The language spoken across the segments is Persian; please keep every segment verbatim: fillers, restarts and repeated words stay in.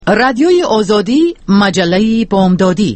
رادیوی آزادی، مجله بامدادی.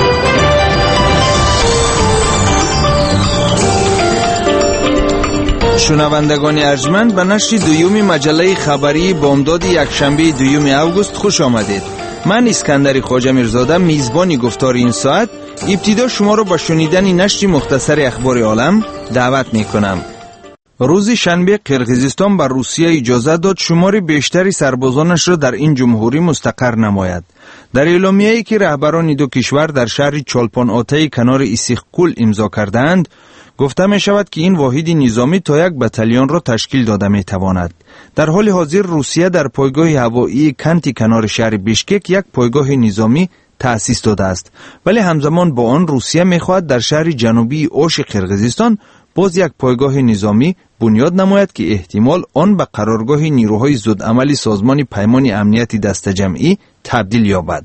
شنوندگان ارجمند، به نشر دویومی مجله خبری بامداد یکشنبه دوم اوگوست خوش آمدید. من اسکندر خواجه میرزاده، میزبان گفتار این ساعت، ابتدا شما را به شنیدن نشر مختصر اخبار عالم دعوت می کنم. روز شنبه قرقیزستان به روسیه اجازه داد شمار بیشتری سربازانش را در این جمهوری مستقر نماید. در اعلامیه‌ای که رهبران دو کشور در شهر چولپان آتای کنار ایسیخکول امضا کردند، گفته می شود که این واحد نظامی تا یک بتالین را تشکیل داده می تواند. در حال حاضر روسیه در پایگاه هوایی کنتی کنار شهر بیشکک یک پایگاه نظامی تأسیس داده است، ولی همزمان با آن روسیه می خواهد در شهر جنوبی اوش قرقیزستان باز یک پایگاه نظامی بنیاد نماید که احتمال آن به قرارگاه نیروهای زودعمل سازمان پیمان امنیت دست جمعی تبدیل یابد.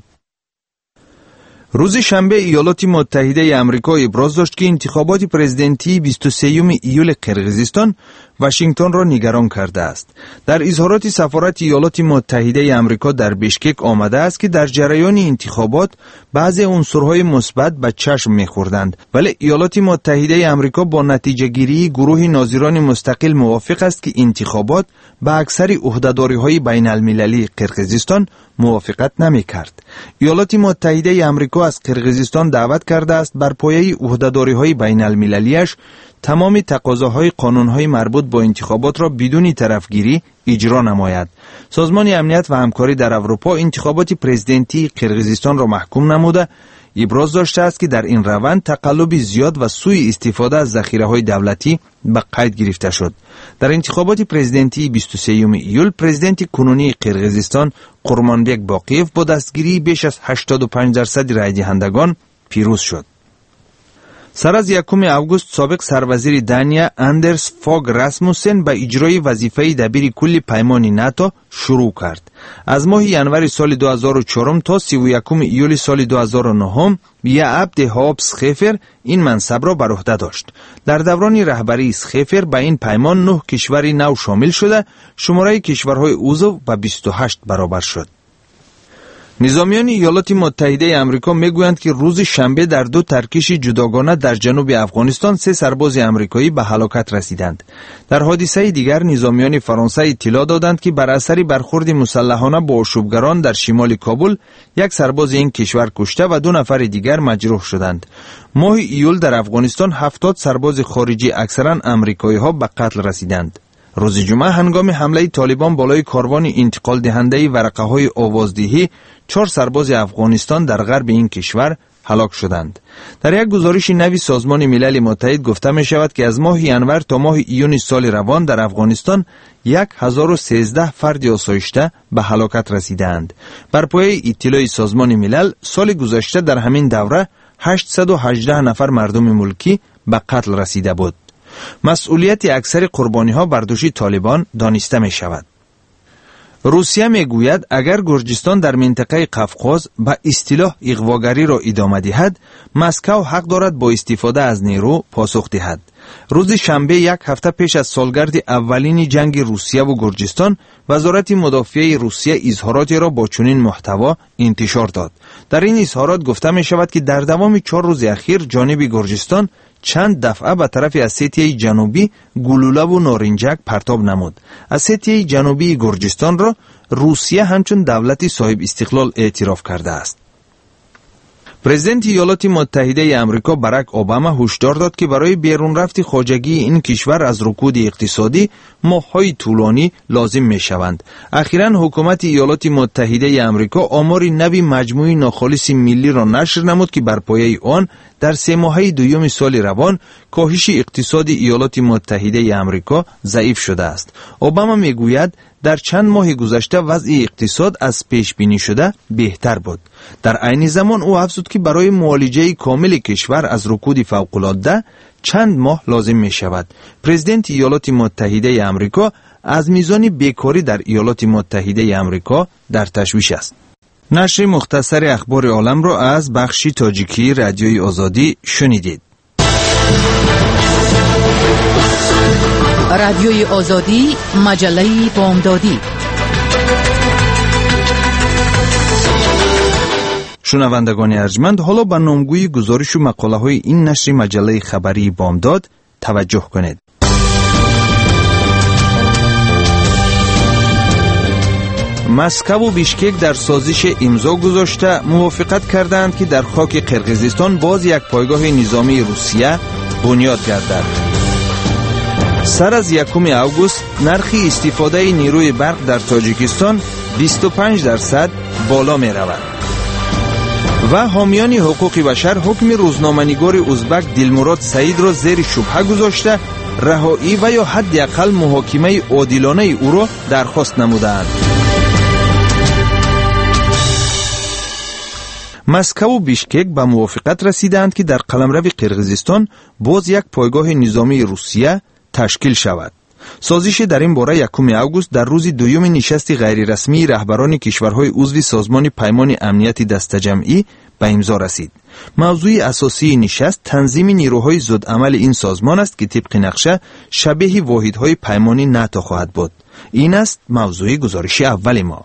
روز شنبه ایالات متحده آمریکا ابراز داشت که انتخابات پرزیدنتی بیست و سوم ایول قرقیزستان واشنگتن را نگران کرده است. در اظهارات سفارت ایالات متحده آمریکا در بیشکک آمده است که در جریان انتخابات بعضی عنصرهای مثبت به چشم می‌خوردند، ولی ایالات متحده آمریکا با نتیجه گیری گروه ناظران مستقل موافق است که انتخابات به اکثر عهده‌داری‌های بین المللی قرقیزستان موافقت نمی‌کرد. ایالات متحده آمریکا از قرقیزستان دعوت کرده است بر پایه عهده‌داری‌های بین المللیش تمام تقاضاهای قانون‌های مربوط با انتخابات را بدون طرفگیری اجرا نماید. سازمان امنیت و همکاری در اروپا انتخابات پرزیدنتی قرقیزستان را محکوم نموده ابراز داشته است که در این روند تقلب زیاد و سوء استفاده از ذخیره‌های دولتی به قید گرفته شد. در انتخابات پرزیدنتی بیست و سوم ایول پرزیدنت کنونی قرقیزستان قرمانبک باقیف با دستگیری بیش از هشتاد و پنج درصد رای دهندگان پیروز شد. سر از یکم اوگوست سابق سروزیر دانیا اندرس فاگ راسموسن به اجرای وظیفه دبیر کل پیمان ناتو شروع کرد. از ماه ینور سال دو هزار و چهار تا سی و یکم ایول سال دو هزار و نه یعبد هاب سخیفر این منصب را بر عهده داشت. در دوران رهبری سخیفر به این پیمان نه کشور نو شامل شده، شماره کشورهای عضو به بیست و هشت برابر شد. نظامیان ایالات متحده آمریکا میگویند که روز شنبه در دو ترکش جداگانه در جنوب افغانستان سه سرباز آمریکایی به هلاکت رسیدند. در حادثه دیگر نظامیان فرانسه اطلاع دادند که بر اثر برخورد مسلحانه با آشوبگران در شمال کابل یک سرباز این کشور کشته و دو نفر دیگر مجروح شدند. ماه ایول در افغانستان هفتاد سرباز خارجی اکثرا آمریکایی ها به قتل رسیدند. روز جمعه هنگام حمله طالبان بالای کاروان انتقال دهنده ورقه های آوازدهی، چهار سرباز افغانستان در غرب این کشور هلاک شدند. در یک گزارش نوی سازمان ملل متحد گفته می شود که از ماه ینور تا ماه ایون سال روان در افغانستان یک هزار و سیزده فرد آسایشته به هلاکت رسیدند. بر پایه اطلاع سازمان ملل سال گذشته در همین دوره هشتصد و هجده نفر مردم ملکی به قتل رسیده بود. مسئولیت اکثر قربانی ها بر دوش طالبان دانسته می شود. روسیه می گوید اگر گرجستان در منطقه قفقاز به اصطلاح اغواگری را ادامه دهد، مسکو حق دارد با استفاده از نیرو پاسخ دهد. روز شنبه یک هفته پیش از سالگرد اولین جنگ روسیه و گرجستان، وزارت مدافعه روسیه اظهاراتی را با چنین محتوا انتشار داد. در این اظهارات گفته می شود که در دوام چهار روز اخیر جانب گرجستان چند دفعه به طرف اسیتیه جنوبی گلوله و نارنجک پرتاب نمود. اسیتیه جنوبی گرجستان را روسیه همچون دولت صاحب استقلال اعتراف کرده است. پرزیدنت ایالات متحده آمریکا باراک اوباما هشدار داد که برای بیرون رفت خواجگی این کشور از رکود اقتصادی ماه‌های طولانی لازم می‌شوند. اخیراً حکومت ایالات متحده آمریکا آمار نوی مجموعه ناخالص ملی را نشر نمود که بر پایه آن در سه ماهه دوم سال روان کاهش اقتصاد ایالات متحده آمریکا ضعیف شده است. اوباما میگوید در چند ماه گذشته وضع اقتصاد از پیش بینی شده بهتر بود. در عین زمان او افزود که برای معالجه کامل کشور از رکود فوق‌العاده چند ماه لازم می شود. پرزیدنت ایالات متحده آمریکا از میزان بیکاری در ایالات متحده آمریکا در تشویش است. نشر مختصر اخبار عالم را از بخش تاجیکی رادیوی آزادی شنیدید. رادیوی آزادی، مجله بامدادی. شنوندگان ارجمند، حالا به نامگوی گزارش و مقاله های این نشر مجله خبری بامداد توجه کنید. مسکو و بیشکک در سازش امضا گذاشته موافقت کردند که در خاک قرقیزستان باز یک پایگاه نظامی روسیه بنیاد گردد. سر از یکم اوگوست نرخ استفاده نیروی برق در تاجیکستان بیست و پنج درصد بالا می رود. و حامیان حقوق بشر حکم روزنامه‌نگار ازبک دلمراد سعید را زیر شبهه گذاشته رهایی و یا حداقل محاکمه عادلانه او را درخواست نمودند. مسکو و بیشکک به موافقت رسیدند که در قلمرو قرقیزستان باز یک پایگاه نظامی روسیه تشکیل شود. سازش در این باره یکم اوگوست در روز دوم نشست غیررسمی رهبران کشورهای عضو سازمان پیمان امنیت دسته‌جمعی به امضا رسید. موضوع اساسی نشست تنظیم نیروهای ضدعمل این سازمان است که طبق نقشه شبیه واحدهای پیمانی ناتو خواهد بود. این است موضوع گزارش اول ما.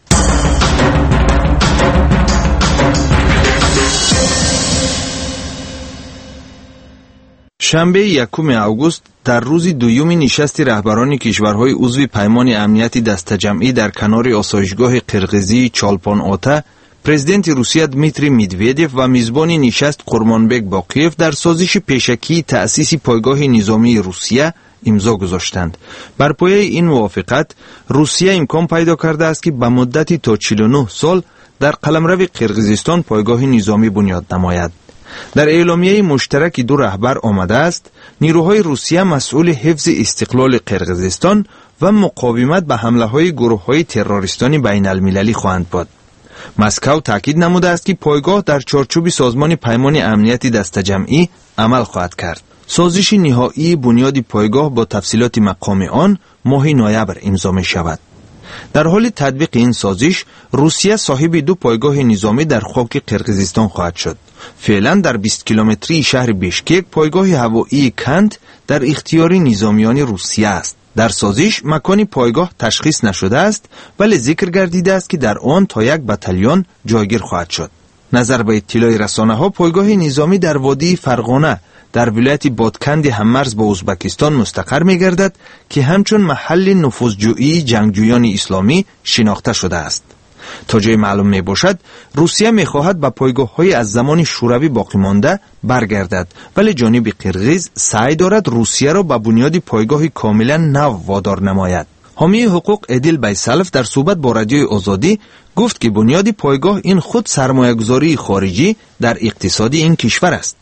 شنبه یکم اوگوست در روز دوم نشست رهبران کشورهای عضو پیمان امنیت دسته‌جمعی در کنار آسایشگاه قرقیزی چالپان آتا، پرزیدنت روسیه دمیتری مدودیف و میزبان نشست قرمانبک باقیف در سازش پیشکی تأسیس پایگاه نظامی روسیه امضا گذاشتند. بر پایه این موافقت روسیه امکان پیدا کرده است که به مدت تا چهل و نه سال در قلمرو قرقیزستان پایگاه نظامی بنیاد نماید. در اعلامیه مشترک دو رهبر آمده است نیروهای روسیه مسئول حفظ استقلال قرقیزستان و مقاومت به حمله های گروه های تروریستانی بین المللی خواهند بود. مسکو تاکید نموده است که پایگاه در چارچوب سازمان پیمان امنیت دسته‌جمعی عمل خواهد کرد. سازش نهایی بنیاد پایگاه با تفصیلات مقام آن ماه نوامبر امضا می شود. در حال تطبیق این سازش روسیه صاحب دو پایگاه نظامی در خاک قرقیزستان خواهد شد. فعلا در بیست کیلومتری شهر بیشکک پایگاه هوایی کند در اختیار نظامیان روسیه است. در سازش مکان پایگاه تشخیص نشده است ولی ذکر گردیده است که در آن تا یک بتالین جایگیر خواهد شد. نظر به اطلاع رسانه ها پایگاه نظامی در وادی فرغانه در ولایت بادکند هممرز با ازبکستان مستقر می گردد که همچون محل نفوذجویی جنگجویان اسلامی شناخته شده است. تا جای معلوم می باشد روسیه می خواهد به پایگاه های از زمان شوروی باقی مانده برگردد ولی جانب قرقیز سعی دارد روسیه را به بنیاد پایگاه کاملا نو وادار نماید. حامی حقوق ادیل بیسلف در صحبت با رادیوی آزادی گفت که بنیاد پایگاه این خود سرمایه‌گذاری خارجی در اقتصاد این کشور است.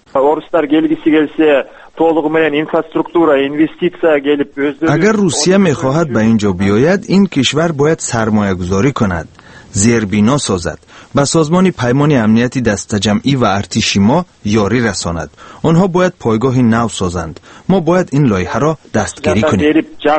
اگر روسیه می خواهد به اینجا بیاید این کشور باید سرمایه گذاری کند، زیربنا سازد، به سازمان پیمان امنیت دسته‌جمعی و ارتش ما یاری رساند. آنها باید پایگاه نو سازند. ما باید این لایحه را دستگیری کنیم.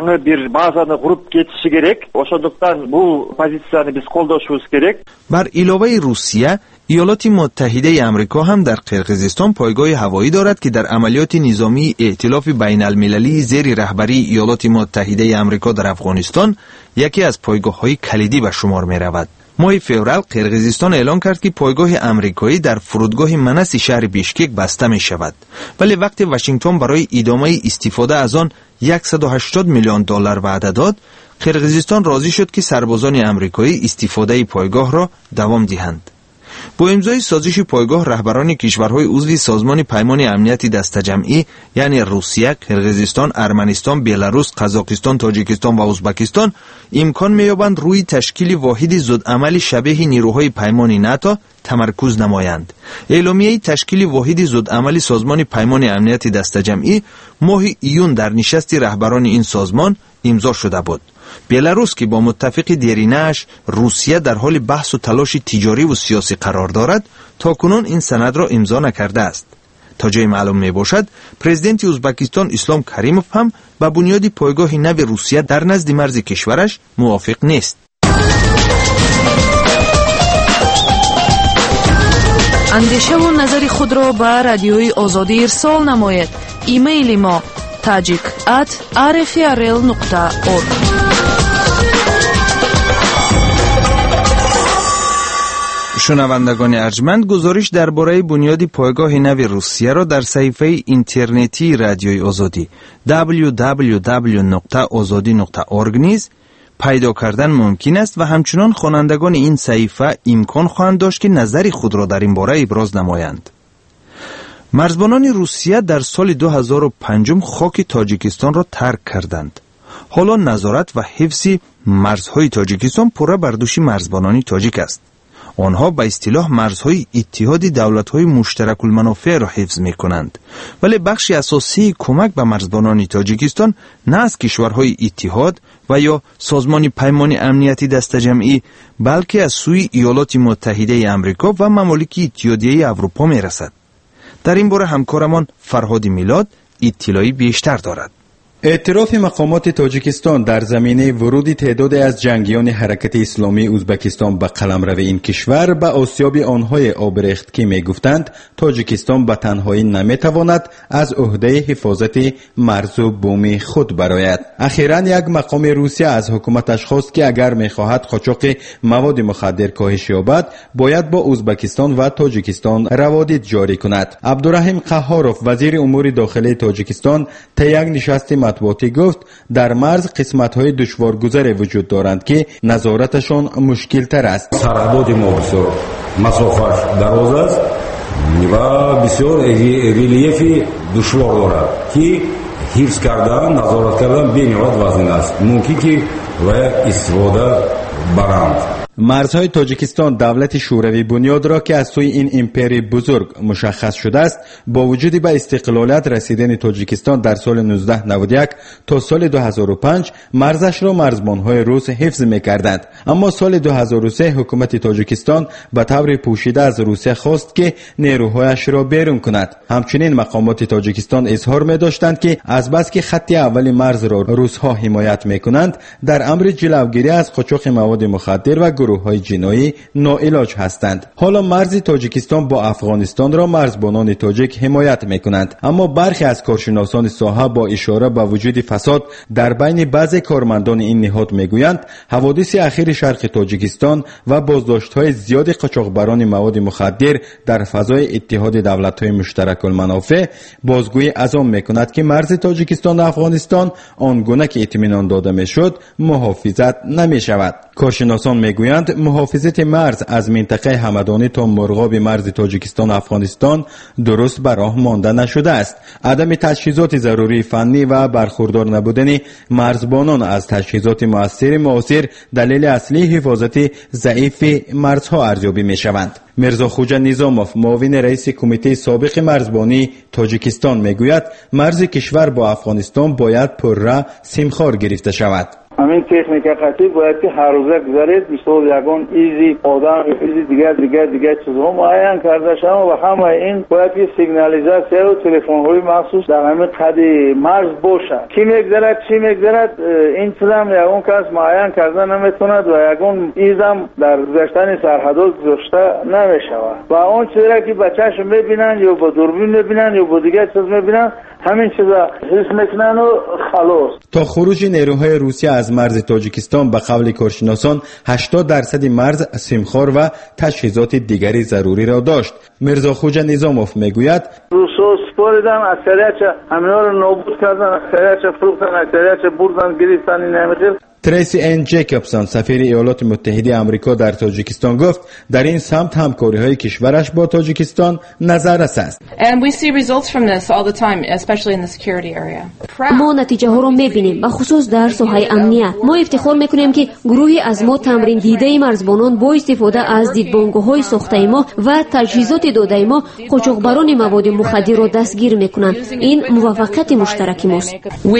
بر علاوه روسیه، ایالات متحده آمریکا هم در قرقیزستان پایگاه هوایی دارد که در عملیات نظامی ائتلاف بین المللی زیر رهبری ایالات متحده آمریکا در افغانستان یکی از پایگاه‌های کلیدی به شمار می رود. ماه فوریه قرقیزستان اعلام کرد که پایگاه آمریکایی در فرودگاه منس شهر بیشکک بسته می شود. ولی وقتی واشنگتن برای ادامه استفاده از آن صد و هشتاد میلیون دلار وعده داد، قرقیزستان راضی شد که سربازان آمریکایی استفاده پایگاه را دوام دهند. با امضای سازش پایگاه رهبران کشورهای عضو سازمان پیمان امنیت دسته‌جمعی یعنی روسیه، قرقیزستان، ارمنستان، بلاروس، قزاقستان، تاجیکستان و ازبکستان امکان می‌یابند روی تشکیل واحد ضدعمل شبیه نیروهای پیمان ناتو تمرکز نمایند. اعلامیه تشکیل واحد ضدعمل سازمان پیمان امنیت دسته‌جمعی ماه ایون در نشست رهبران این سازمان امضا شده بود. بلاروس که با متفق دیرینه‌اش روسیه در حال بحث و تلاش تجاری و سیاسی قرار دارد تا کنون این سند را امضا نکرده است. تا جای معلوم می باشد پرزیدنت ازبکستان اسلام کریموف هم به بنیاد پایگاه نو روسیه در نزد مرز کشورش موافق نیست. اندیشه و نظر خود را به رادیوی آزادی ارسال نمایید. ایمیل ما tajik at r f r l nokta org. شنوندگان ارجمند، گزارش درباره بنیاد پایگاه نو روسیه را در صفحه اینترنتی رادیوی آزادی دبلیو دبلیو دبلیو نقطه آزادی نقطه اورگ نیز پیدا کردن ممکن است و همچنان خوانندگان این صفحه امکان خواهند داشت که نظر خود را در این باره ابراز نمایند. مرزبانان روسیه در سال دو هزار و پنج خاک تاجیکستان را ترک کردند. حالا نظارت و حفظ مرزهای تاجیکستان پوره بر دوش مرزبانان تاجیک است. آنها به اصطلاح مرزهای اتحاد دولت‌های مشترک المنافع را حفظ می‌کنند، ولی بخشی اساسی کمک به مرزبانان تاجیکستان نه از کشورهای اتحاد و یا سازمان پیمان امنیتی دست جمعی، بلکه از سوی ایالات متحده آمریکا و ممالک اتحادیه اروپا می‌رسد. در این باره همکارمان فرهاد میلاد اطلاعی بیشتر دارد. اعتراف مقامات تاجیکستان در زمینه ورود تعدادی از جنگیان حرکت اسلامی ازبکستان به قلمرو این کشور به آسیاب آنهای آبرخت که می گفتند تاجیکستان به تنهایی نمی تواند از عهده حفاظت مرز و بوم خود برآید. اخیراً یک مقام روسیه از حکومتش خواست که اگر می خواهد قاچاق مواد مخدر کاهش یابد باید با ازبکستان و تاجیکستان روابط جاری کند. عبدالرحیم قهاروف وزیر امور داخلی تاجیکستان تا یک نشست مطبوعاتی گفت در مرز قسمت‌های دشوارگذر وجود دارند که نظارتشان مشکل تر است. سرحدات ما بسیار مسافت دراز است و بسیار ریلیفی دشوار دارد که حفظ کردن نظارت کردن بینهایت وزن است. ممکن که و استفاده برند. مرزهای تاجیکستان دولت شوروی بنیاد را که از سوی این امپری بزرگ مشخص شده است با وجود به استقلالیت رسیدن تاجیکستان در سال نوزده نود و یک تا سال دو هزار و پنج مرزش را مرزبانهای روس حفظ می‌کردند، اما سال دو هزار و سه حکومت تاجیکستان به طور پوشیده از روسیه خواست که نیروهایش را بیرون کند. همچنین مقامات تاجیکستان اظهار می‌داشتند که از بس که خط اول مرز را روس‌ها حمایت می‌کنند در امر جلوگیری از قاچاق مواد مخدر و گروه‌های جنایی ناعلاج هستند. حالا مرز تاجیکستان با افغانستان را مرزبانان تاجیک حمایت می‌کنند، اما برخی از کارشناسان ساحه با اشاره به وجود فساد در بین بعضی کارمندان این نهاد می‌گویند حوادث اخیر شرق تاجیکستان و بازداشت‌های زیاد قاچاقبران مواد مخدر در فضای اتحاد دولت‌های مشترک المنافع بازگویی از آن می‌کند که مرز تاجیکستان و افغانستان آنگونه که اطمینان داده می‌شد محافظت نمی‌شود. کارشناسان می‌گویند محافظت مرز از منطقه همدانی تا مرغاب مرز تاجیکستان و افغانستان درست بر راه مانده نشده است. عدم تجهیزات ضروری فنی و برخوردار نبودن مرزبانان از تجهیزات مؤثر معاصر دلیل اصلی حفاظت ضعیف مرزها ارزیابی می‌شوند. مرزا خوجا نظاموف معاون رئیس کمیته سابق مرزبانی تاجیکستان میگوید مرز کشور با افغانستان باید پرره سیمخوار گرفته شود. همین تکنیک قطعی باید که هر روزه گذارید مثل یگان ایزی آدم ایزی دیگر دیگر دیگر چیزها معین کرده شد و همه این باید که سیگنالیزاسیون و تلفن های مخصوص در همین قد مرز باشد. کی میگذرد چی میگذرد این چیزام یگان کس معین کرده نمیتوند و یگان ایزم در گذشتن سرحدات گذاشته نمیشود و اون چیزی که بچه‌ش میبینن یا با دوربین میبینن یا با دیگر چیز میبینن همین چیزا حس میکنن و خلاص. تا خروج نیروهای روسیه از مرز تاجیکستان به قول کارشناسان هشتاد درصد مرز سیمخوار و تجهیزات دیگری ضروری را داشت. مرزا خوجا نظاموف میگوید روسا سپاریدن اکثریت همینا رو نابود کردن، اکثریت فروختن، اکثریت بردن گرفتن این نمیخیر. تریسی این جیکوبسون سفیر ایالات متحده آمریکا در تاجیکستان گفت در این سمت همکاری‌های کشورش با تاجیکستان نظررس است. ما نتیجه ها را می‌بینیم، بخصوص در ساحه امنیت. ما افتخار می‌کنیم که گروهی از ما تمرین دیده مرزبانان با استفاده از دیدبانگاه‌های ساخته ما و تجهیزات داده ما قاچاقبران مواد مخدر را دستگیر می‌کنند. این موفقیت مشترک ماست.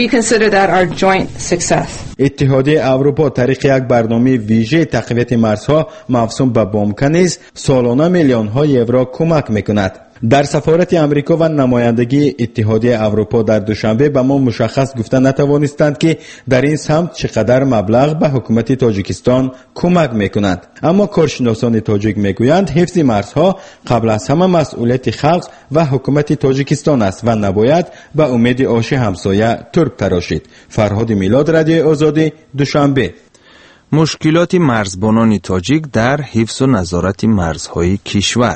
اتحادیه اروپا طریق یک برنامه ویژه تقویت مرزها موسوم به بامکا نیز سالانه میلیون ها یورو کمک میکند. در سفارت امریکا و نمایندگی اتحادیه اروپا در دوشنبه به ما مشخص گفته نتوانستند که در این سمت چقدر مبلغ به حکومت تاجیکستان کمک میکنند، اما کارشناسان تاجیک میگویند حفظ مرزها قبل از همه مسئولیت خلق و حکومت تاجیکستان است و نباید به امید آش همسایه ترک تراشید. فرهاد میلاد، رادیو آزادی، دوشنبه. مشکلات مرزبانان تاجیک در حفظ و نظارت مرزهای کشور.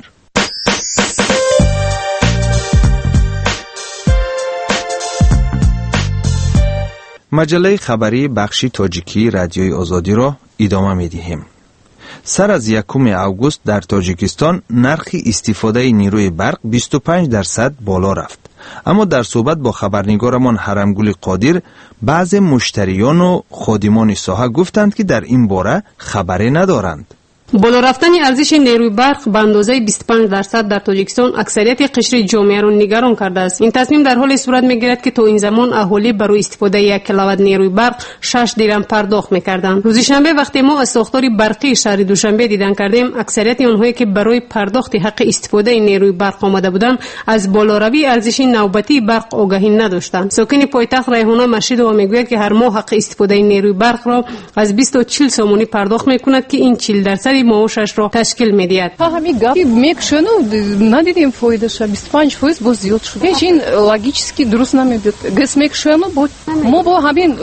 مجله خبری بخشی تاجیکی رادیوی آزادی را ادامه می‌دهیم. سر از یکم اوگوست در تاجیکستان نرخ استفاده نیروی برق بیست و پنج درصد بالا رفت. اما در صحبت با خبرنگارمان حرمگل قادر، بعض مشتریان و خادمان ساحه گفتند که در این باره خبری ندارند. بالا رفتن ارزش نیروی برق به اندازه بیست و پنج درصد در تاجیکستان اکثریت قشر جامعه را نگران کرده است. این تصمیم در حال صورت میگیرد که تا این زمان اهالی برای استفاده یک کیلووات نیروی برق شش درم پرداخت میکردند. روز شنبه وقتی ما از ساختار برقی شهر دوشنبه دیدن کردیم، اکثریت آنهایی که برای پرداخت حق استفاده نیروی برق آمده بودند از بالاروی ارزش نوبتی برق آگاهی نداشتند. ساکن پایتخت ریحانه مشیدова میگوید که هر ماه حق استفاده نیروی برق را از بیست تا چهل سومانی پرداخت میکند که این چهل درصد معاشش را تشکیل می‌دهد. همین گپی میکشن و ندیدیم فایدهش. بیست و پنج درصد باز زیاد شد. هیچ این لوگیکی درست نمیاد. گس میکشن و ما با همین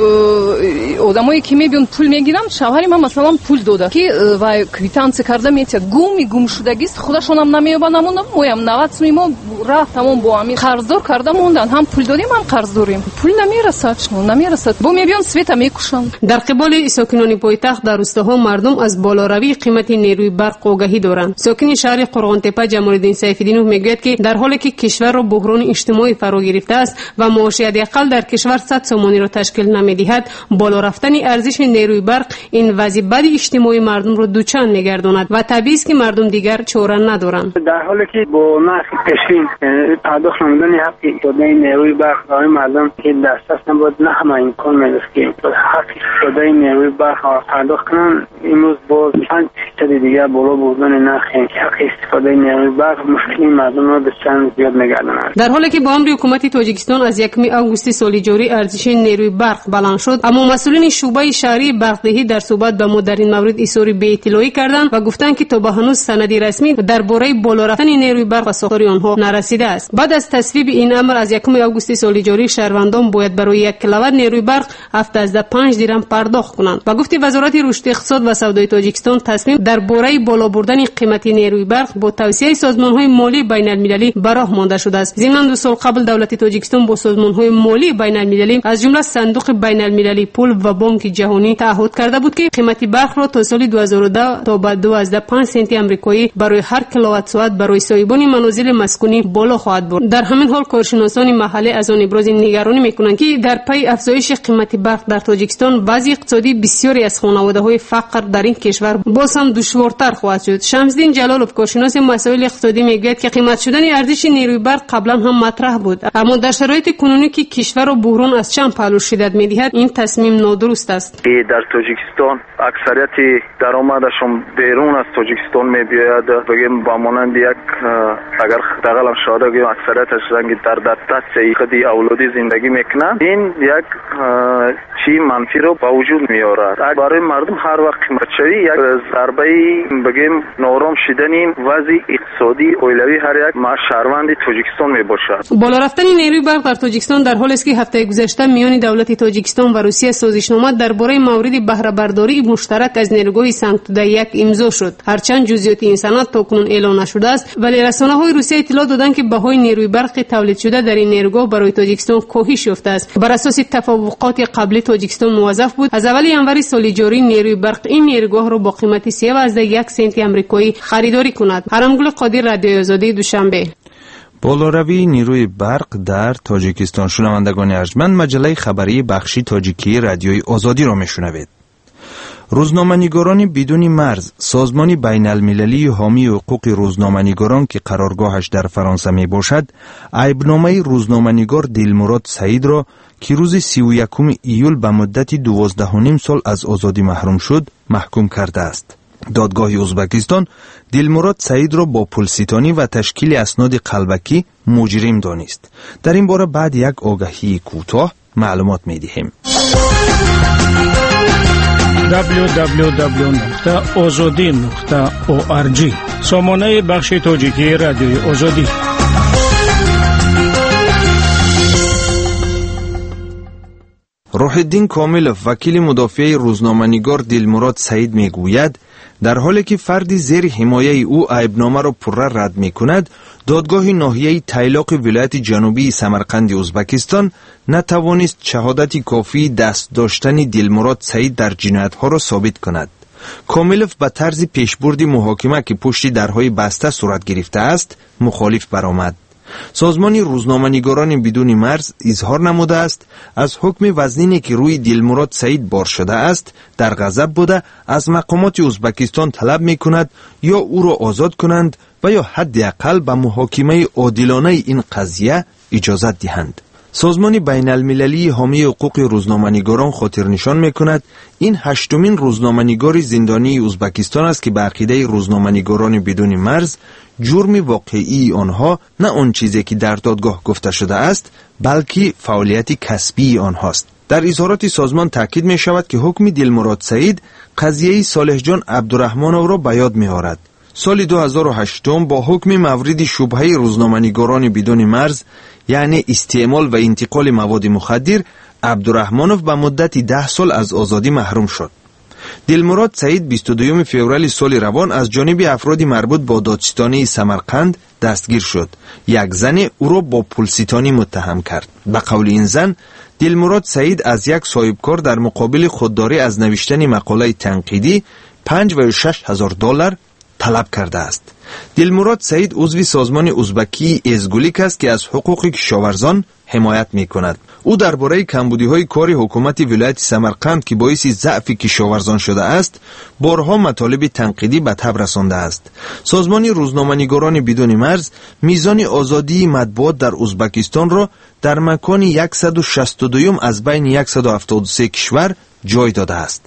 آدمایی که میبینن پول میگیرن، شوهر ما مثلا پول داده که و کویتانس کرده میته گومی گم شدگی است، خودشون هم نمیابن. ما هم نود سوم ما راه تمام با همین قرضدار کرده موندن، هم پول دادیم هم قرض داریم، پول نمیرسد. شما نمیرسد. با میبینن سویت میکشن. در قبال ساکنان پایتخت در روستاها مردم از بالاروی قیمت نیروی برق آگاهی دارند. ساکن شهر قرغانتپه جمال‌الدین سیف‌الدینov میگوید که در حالی که کشور را بحران اجتماعی فرا گرفته است و معاش حداقل در کشور صد سومانی را تشکیل نمی‌دهد، بالا رفتن ارزش نیروی برق این وضع بد اجتماعی مردم را دوچند می‌گرداند و طبیعی است که مردم دیگر چاره ندارند. در حالی که با نرخ پیشین پرداخت نمودن حق استفاده نیروی برق برای مردم که دسترس نبود، نه همه امکان می‌دهد که حق استفاده نیروی برق پرداخت کنند. امروز باز پنج درصد دیگر بالا بردن نرخ حق استفاده نیروی برق مشکل مردم را به چند زیاد می‌گرداند. در حالی که با امر حکومت تاجیکستان از یکم اوگوست سال جاری ارزش نیروی برق بلند شد، اما مسئولین شعبه شهری برقدهی در صحبت با ما در این مورد اظهار بی‌اطلاعی کردند و گفتند که تا به هنوز سندی رسمی درباره بالا رفتن نیروی برق و ساختار آنها نرسیده است. بعد از تصویب این امر از یکم اوگوست سال جاری شهروندان باید برای یک کیلووات نیروی برق هفتصد و پنج درم پرداخت کنند. و گفت وزارت رشد اقتصاد و سودای تاجیکستان تصمیم درباره بالا بردن قیمت نیروی برق با توصیه سازمان‌های مالی بین‌المللی براه مانده شده است. ضمن دو سال قبل دولت تاجیکستان با سازمان‌های مالی بین‌المللی از جمله صندوق بین‌المللی پول و بانک جهانی تعهد کرده بود که قیمت برق را تا سال دو هزار و ده تا به دوازده و پنج سنت آمریکایی برای هر کیلووات ساعت برای صاحبان منازل مسکونی بالا خواهد برد. در همین حال کارشناسان محلی از آن ابراز نگرانی می‌کنند که در پی افزایش قیمت برق در تاجیکستان وضع اقتصادی بسیاری از خانواده‌های فقر در این کشور باز هم دشوارتر خواهد شد. شمس‌الدین جلالوف کارشناس مسائل اقتصادی میگوید که قیمت شدن ارزش نیروی برق قبلا هم مطرح بود، اما در شرایط کنونی که کشور و بحران از چند پهلو شدت می‌دهد این تصمیم نادرست است. در تاجیکستان اکثریت درآمدشون بیرون از تاجیکستان می‌بیاید. بگیم با مانند یک اگر دقیقاً شاده بگیم اکثریتش زنگ در دست خودی اولادی زندگی میکنند. این یک چی منفی رو با وجود میارد. برای مردم هر وقت قیمت شوی یک ضربه بگیم نارام شدن وضع اقتصادی اولوی هر یک شهروند تاجیکستان میباشد. بالا رفتن نیروی برق در تاجیکستان در حالی است که هفته گذشته میان دولت تاجیکستان و روسیه سازشنامه درباره مورد بهره برداری مشترک از نیروگاه سنگتوده یک امضا شد. هرچند جزئیات این سند تاکنون اعلام نشده است، ولی رسانه‌های روسیه اطلاع دادند که بهای نیروی برق تولید شده در این نیروگاه برای تاجیکستان کاهش یافته است. بر اساس توافقات قبلی تاجیکستان موظف بود از اول ژانویه سال جاری نیروی برق این نیروگاه را با قیمت سه و یک سنت آمریکایی خریداری کند. حرمگل قادر، رادیوی آزادی، دوشنبه. بالاروی نیروی برق در تاجیکستان. شنوندگان ارجمند، مجله خبری بخشی تاجیکی رادیوی آزادی را میشنوید. روزنامه‌نگاران بدون مرز، سازمان بین المللی حامی حقوق روزنامه‌نگاران که قرارگاهش در فرانسه می باشد، عیبنامه روزنامه‌نگار دلمراد سعید را که روز سی و یکم ایول به مدت دوازده و نیم سال از آزادی محروم شد، محکوم کرده است. دادگاه ازبکستان دلمراد سعید را با پولستانی و تشکیل اسناد قلبکی مجرم دانست. در این باره بعد یک آگهی کوتاه معلومات می دهیم. دبلیو دبلیو دبلیو نقطه آزادی نقطه او آر جی سامانه بخش تاجیکی رادیوی آزادی. روح‌الدین کاملوف وکیل مدافع روزنامه‌نگار دلمراد سعید میگوید در حالی که فردی زیر حمایه او عیبنامه را پرره رد میکند، دادگاه ناحیه تایلاق ولایت جنوبی سمرقند ازبکستان نتوانست شهادت کافی دست داشتن دلمراد سعید در جنایت‌ها را ثابت کند. کاملوف به طرز پیشبرد محاکمه که پشت درهای بسته صورت گرفته است مخالف برآمد. سازمان روزنامه‌نگاران بدون مرز اظهار نموده است از حکم وزنینی که روی دلمراد سعید بار شده است در غضب بوده از مقامات ازبکستان طلب می‌کند یا او را آزاد کنند و یا حداقل به محاکمه عادلانه این قضیه اجازه دهند. سازمان بین المللی حامی حقوق روزنامه‌نگاران خاطر نشان می‌کند این هشتمین روزنامه‌نگار زندانی ازبکستان است که به عقیده روزنامه‌نگاران بدون مرز جرم واقعی آنها نه آن چیزی که در دادگاه گفته شده است بلکه فعالیت کسبی آنهاست. در اظهارات سازمان تاکید می شود که حکم دلمراد سعید قضیه صالح جان عبدالرحمنوف را به یاد می آورد. سال دو هزار و هشت با حکم مورد شبهه روزنامه‌نگاران بدون مرز یعنی استعمال و انتقال مواد مخدر، عبدالرحمنوف به مدت ده سال از آزادی محروم شد. دلمراد سعید بیست و دوم فوریه سال روان از جانب افرادی مربوط با دادستانی سمرقند دستگیر شد. یک زن او را با پولستانی متهم کرد. به قول این زن، دلمراد سعید از یک صاحبکار در مقابل خودداری از نوشتن مقاله تنقیدی پنج و شش هزار دلار طلب کرده است. دلمراد سعید عضو سازمان ازبکی ازگولیک است که از حقوق کشاورزان حمایت می کند. او درباره کمبودی‌های کار حکومت ولایت سمرقند که باعث ضعف کشاورزان شده است، بارها مطالب تنقیدی به تب رسانده است. سازمان روزنامه‌نگاران بدون مرز میزان آزادی مطبوعات در ازبکستان را در مکان صد و شصت و دو از بین صد و هفتاد و سه کشور جای داده است.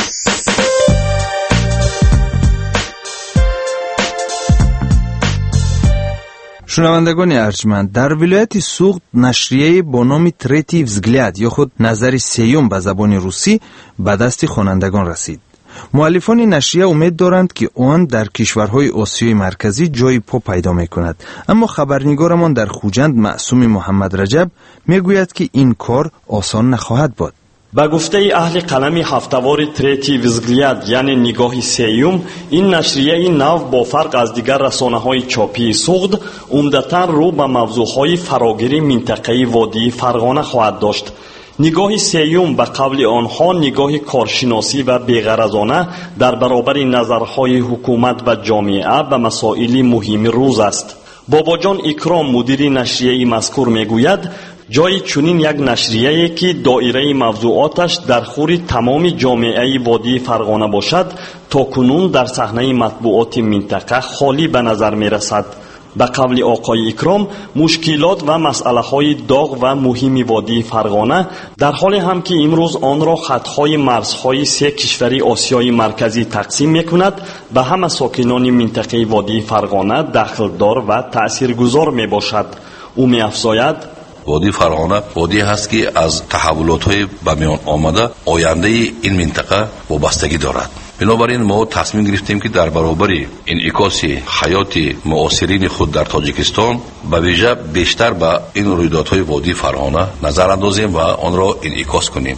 شنوندگان ارجمند، در ولایت سوغد نشریه با نام تریتی взгляд یا خود نظر سیوم به زبان روسی به دست خوانندگان رسید. مؤلفان نشریه امید دارند که آن در کشورهای آسیای مرکزی جای پا پیدا می‌کند، اما خبرنگارمان در خوجند معصوم محمد رجب میگوید که این کار آسان نخواهد بود. با گفته اهل قلم هفتوار تریتی взгляд یعنی نگاه سیوم، این نشریه نو با فرق از دیگر رسانه‌های چاپی سوغد عمدتاً رو به موضوعهای فراگیر منطقه وادی فرغانه خواهد داشت. نگاه سیوم به قول آنها نگاه کارشناسی و بی‌غرضانه در برابر نظرهای حکومت و جامعه به مسائل مهم روز است. بابا جان اکرام مدیر نشریه مذکور میگوید جای چنین یک نشریه‌ای که دایره موضوعاتش در خور تمام جامعه وادی فرغانه باشد تا کنون در صحنه مطبوعات منطقه خالی به نظر می رسد. به قول آقای اکرام مشکلات و مسئله های داغ و مهم وادی فرغانه در حال هم که امروز آن را خطهای مرزهای سه کشور آسیای مرکزی تقسیم می کند به همه ساکنان منطقه وادی فرغانه دخلدار و تأثیرگذار می باشد. او می افزاید وادی فرغانه وادی هست که از تحولات‌های به میان آمده آینده این منطقه وابستگی دارد. بنابراین ما تصمیم گرفتیم که در برابر انعکاس حیات معاصرین خود در تاجیکستان به ویژه بیشتر به این رویدادهای وادی فرغانه نظر اندازیم و آن را انعکاس کنیم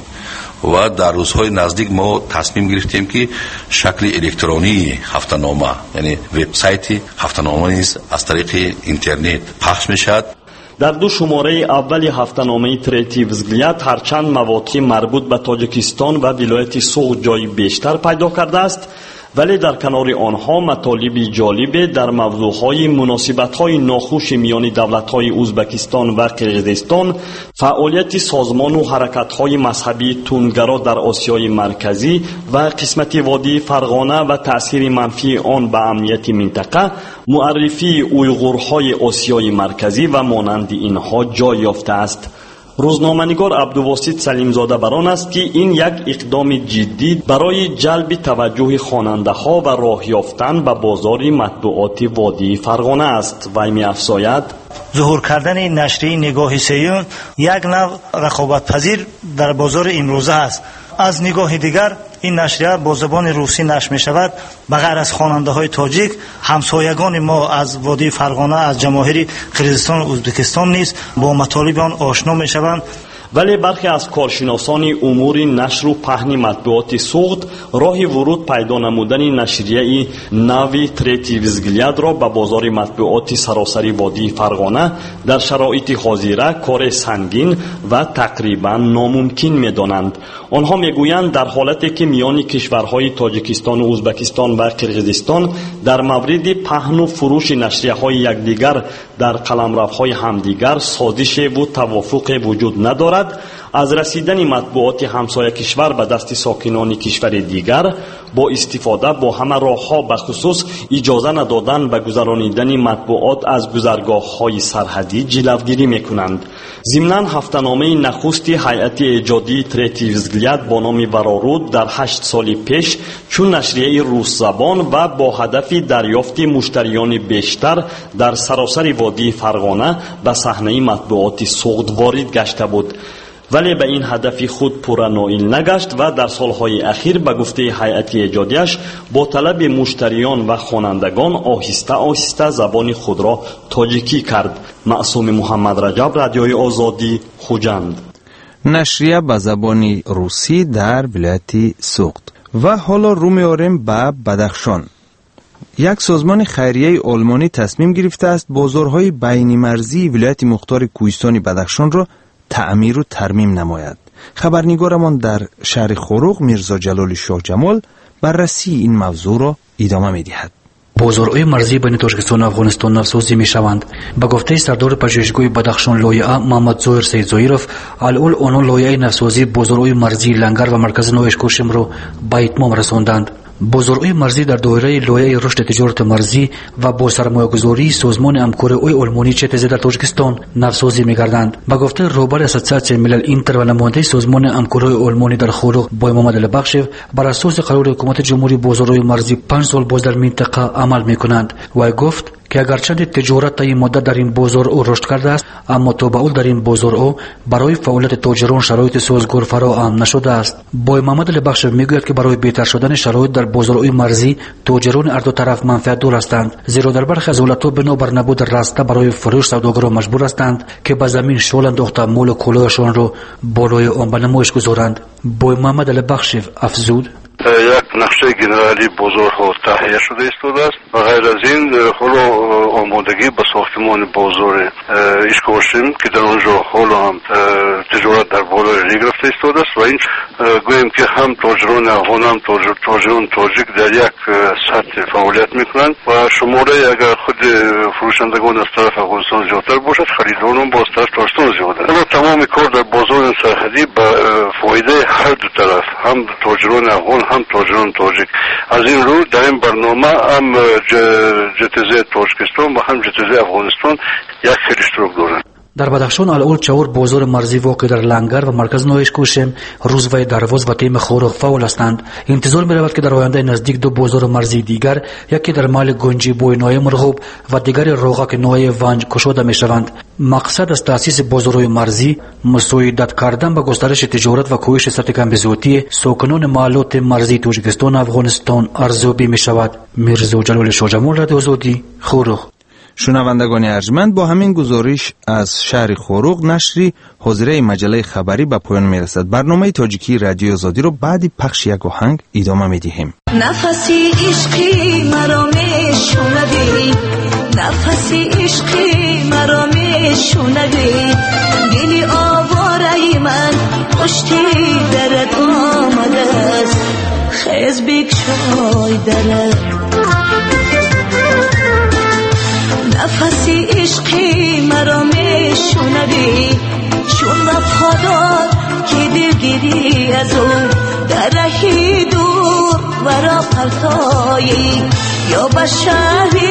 و در روزهای نزدیک ما تصمیم گرفتیم که شکل الکترونی هفته‌نامه یعنی وبسایت هفته‌نامه نیز از طریق اینترنت پخش می‌شود. در دو شماره اول هفته‌نامه تریتی взгляд هرچند مواد مربوط به تاجیکستان و ولایت سوغد جای بیشتر پیدا کرده است، ولی در کنار آنها مطالب جالب در موضوعهای مناسبت‌های ناخوش میان دولت‌های ازبکستان و قرقیزستان، فعالیت سازمان و حرکت‌های مذهبی تندگرا در آسیای مرکزی و قسمت وادی فرغانه و تأثیر منفی آن به امنیت منطقه، معرفی اویغورهای آسیای مرکزی و مانند اینها جای یافته است. روزنامه‌نگار عبدالواسط سلیمزاده بران است که این یک اقدام جدی برای جلب توجه خواننده‌ها و راه یافتن به بازار مطبوعات وادی فرغانه است. وی می‌افزاید ظهور کردن نشریه نگاه سیوم یک نوع رقابت پذیر در بازار امروزه است. از نگاه دیگر این نشریه با زبان روسی نشر می شود. بغیر از خواننده های تاجیک، همسایگان ما از وادی فرغانه از جماهیر قرقیزستان و ازبکستان نیز با مطالب آن آشنا می شوند. ولی برخی از کارشناسان امور نشر و پهن مطبوعات سوخت راه ورود پیدا نمودن نشریه ناوی تریتی ویزگلیاد را به بازار مطبوعات سراسری وادی فرغانه در شرایط حاضره کار سنگین و تقریبا ناممکن می‌دانند. آنها میگویند در حالتی که میان کشورهای تاجیکستان و ازبکستان و قرقیزستان در مورد پهن و فروش نشریه‌های یکدیگر در قلمروهای همدیگر سازش و توافق وجود ندارد، از رسیدن مطبوعات همسایه کشور به دست ساکنان کشور دیگر با استفاده با همه راه‌ها به خصوص اجازه ندادن به گذرانیدن مطبوعات از گذرگاه‌های سرحدی جلوگیری می‌کنند. ضمناً هفته‌نامه نخست هیئت ایجادی تریتی ویزگلیاد با نام ورارود در هشت سال پیش چون نشریه روس زبان و با هدف دریافت مشتریان بیشتر در سراسر وادی فرغانه به صحنه مطبوعات سوخت وارد گشته بود، ولی به این هدف خود پورا نائل نگشت و در سالهای اخیر به گفته هیئت ایجادیش با طلب مشتریان و خوانندگان آهسته آهسته زبان خود را تاجیکی کرد. معصوم محمد رجب، رادیوی آزادی، خوجند. نشریه به زبان روسی در ولایت سوخت. و حالا رو می‌آوریم به بدخشان. یک سازمان خیریه آلمانی تصمیم گرفته است بازارهای بین مرزی ولایت مختار کوهستان بدخشان را تعمیر و ترمیم نماید. خبرنگارمان در شهر خروق میرزا جلال شاه جمال بررسی این موضوع را ادامه می‌دهد. بازارهای مرزی بین تاجیکستان و افغانستان نوسازی می‌شوند. به گفته سردار پژوهشگاه بدخشان لایحه محمد ظاهر سیدزایرов، الان آنها لایحه نوسازی بازارهای مرزی لنگر و مرکز نوشکوشم را به اتمام رساندند. بازارهای مرزی در دایره لایحه رشد تجارت مرزی و با سرمایه‌گذاری سازمان همکاری آلمانی چتز در تاجیکستان نوسازی می‌گردند. به گفته رهبر اساسیاسیون ملل اینتر و نماینده سازمان همکاری آلمانی در خروق بای محمد علی بخشیو، بر اساس قرار حکومت جمهوری بازارهای مرزی پنج سال باز در منطقه عمل می‌کنند. و گفت که اگرچه تجارت تا این مدت در این بازار او رشد کرده است، اما تابعول در این بازار او برای فعالیت تاجران شرایط سازگار فراهم نشده است. بای محمد علی بخشیو میگوید که برای بهتر شدن شرایط در بازارهای مرزی تاجران هر دو طرف منفعت دار هستند، زیرا در برخی از حالت‌ها بنابر نبود راسته برای فروش سوداگران مجبور هستند که به زمین شال انداخته مال و کالاهشان را بالای آن به نمایش گذارند. بای محمد علی بخشیو افزود: یک نقشه گنرالی بازارها تهیه شده ایستاده است و غیر از این حالا آمادگی به ساختمان بازار اشکوشم که در آنجا حالا هم تجارت در بالای ری گرفته ایستاده است و این گوییم که هم تاجران افغان هم تاجران تاجیک در یک سطح فعالیت میکنند و شماره اگر خود فروشندگان از طرف افغانستان زیادتر باشد، خریداران هم با از طرف تاجیکستان زیاده. اما تمام کار در بازار سرحدی به فایده هر دو طرف، هم تاجران افغان هم تاجران تاجیک. از این رو در این برنامه هم جتزه تاجیکستان و هم جتزه افغانستان یک خیلی اشتراک دارند. در بدخشان الان چهار بازار مرزی واقع در لنگر و مرکز نوشکوشم، روزوای دروازه و تیم خورق فعال هستند. انتظار می رود که در آینده نزدیک دو بازار مرزی دیگر، یکی در محل گنجی بوی نوای مرغوب و دیگری روغاک نوای ونج گشوده می شوند. مقصد از تأسیس بازارهای مرزی مساعدت کردن به گسترش تجارت و کاهش سطح کمبزوتی ساکنان محلات مرزی تاجیکستان و افغانستان ارزیابی می شود. میرزا جلال شاه جمال، رادیو آزادی، خروق. شنوندگان ارجمند، با همین گزارش از شهر خروق نشری حاضره مجله خبری به پایان میرسد. برنامه تاجیکی رادیو آزادی رو بعد پخش یک آهنگ ادامه میدیم. نفسی عشقی مرا میشونوی، نفسی عشقی مرا میشونوی، دلی آواره من پشتی درت آمده است، خیز بکشای درت. نفسی عشقی مرا میشونوی، چون وفادار که دلگیری از اون در رهی دور ورا پرتایی، یا به شهری